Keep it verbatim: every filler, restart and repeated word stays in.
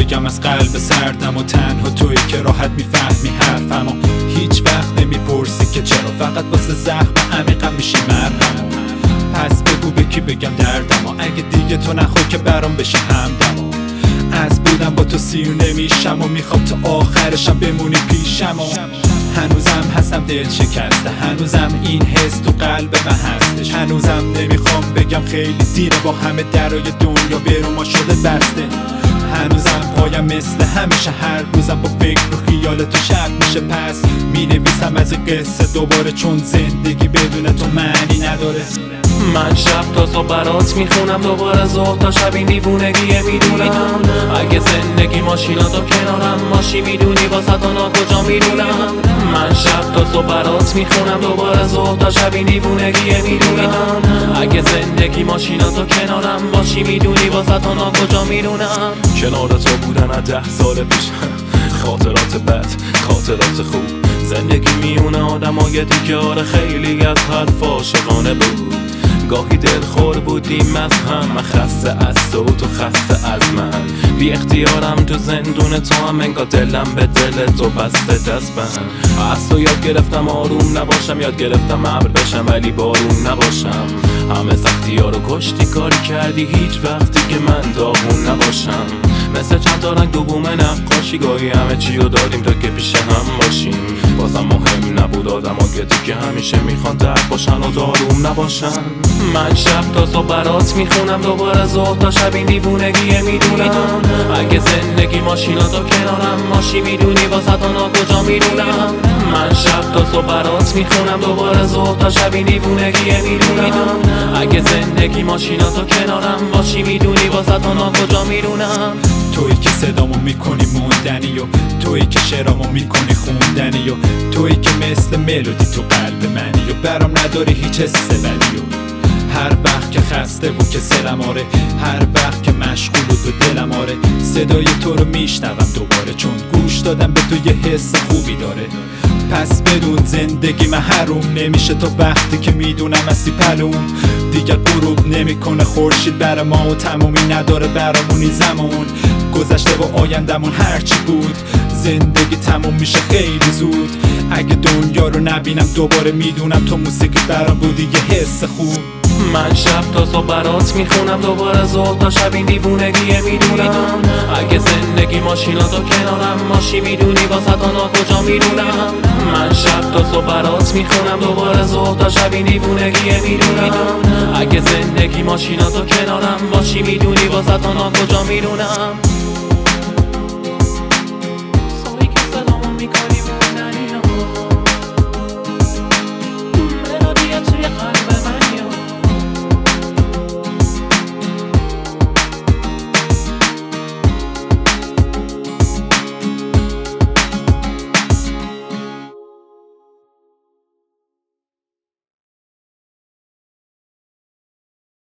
بگم از قلب سردم و تنها تویی که راحت میفهمی حرفمو. هیچ وقت نمیپرسی که چرا، فقط واسه زخم عمیقم میشی مرهم. پس بگو به کی بگم دردمو، اگه دیگه تو نخوای که برام بشه همدمو. از بودم با تو سیر نمیشم و میخوام تا آخرشم بمونی پیشم و هنوزم هستم دل شکسته، هنوزم این حس تو قلب من هستش. هنوزم نمیخوام بگم خیلی دیره، با همه درای دنیا بیرون شده بسته. هنوزم پایم مثل همیشه، هر روزم با فکر و خیال تو شب میشه. پس مینویسم از این قصه دوباره، چون زندگی بدون تو معنی نداره. من شب تا صبح برات میخونم، دوباره ظهر تا شب این دیوونگیه میدونم. اگه زندگی ماشیناتو کنارم باشی میدونی واسه تا کجا میدونم. من شب تا صبح برات میخونم، دوباره ظهر تا شب این دیوونگیه میدونم. اگه زندگی ماشیناتو کنارم باشی میدونی واسه تا کجا میدونم. کنار تو بودن از ده سال پیش، خاطرات بد، خاطرات خوب. زندگی میونه آدمای دیگه، آره خیلی از حرف عاشقانه بود. گاهی دلخور بودیم از هم، من خسته از تو تو خسته از من. بی اختیارم تو زندون تو هم، انگار دلم به دل تو بسته دست بند. از تو یاد گرفتم آروم نباشم، یاد گرفتم ابر بشم ولی بارون نباشم. همه سختی ها رو کشتی کاری کردی، هیچ وقتی که من داغون نباشم. مثل چند تا رنگ دوم نقاشی، گاهی همه چی رو دادیم تا که پیش هم باشیم. بازم مهم نبود آدم ها که دیگه همیشه میخوان درد باشن و داروم نباشن. من شب تا صبح برات میخونم، دوباره ظهر تا شب این دیوونگیه میدونم. اگه زندگی ماشیناتو کنارم باشی میدونی واسه تا کجا میدونم. من شب تا صبح برات میخونم، دوباره ظهر تا شب این دیوونگیه میدونم. اگه زندگی ماشیناتو کنارم باشی میدونی واسه تا کجا میدونم. تویی که صدامو میکنی موندنی و تویی که شعرامو میکنی خوندنی و تویی که مثل ملودی تو قلب منی و برام نداری هیچ حس بدی. و هر وقت که خسته و که سرم آره، هر وقت که مشغول و تو دلم آره، صدای تو رو میشنوم دوباره، چون گوش دادم به تو یه حس خوبی داره. پس بدون زندگی من حروم نمیشه، تو وقتی که میدونم هستی پلوم. دیگه غروب نمیکنه خورشید بر ما و تمومی نداره برامونی زمان. گذشته و آیندمون هرچی بود، زندگی تموم میشه خیلی زود. اگه دنیا رو نبینم دوباره میدونم تو موسیقی برام بودی یه حس خوب. من شب تا صبح برات میخونم، دوباره ظهر تا شب این دیوونگیه میدونم. اگه زندگی ماشیناتو کنارم باشی میدونی واسه تا کجا میدونم. من شب تا صبح برات میخونم، دوباره ظهر تا شب این دیوونگیه میدونم. اگه زندگی ماشیناتو کنارم باشی میدونی واسه تا کجا میدونم.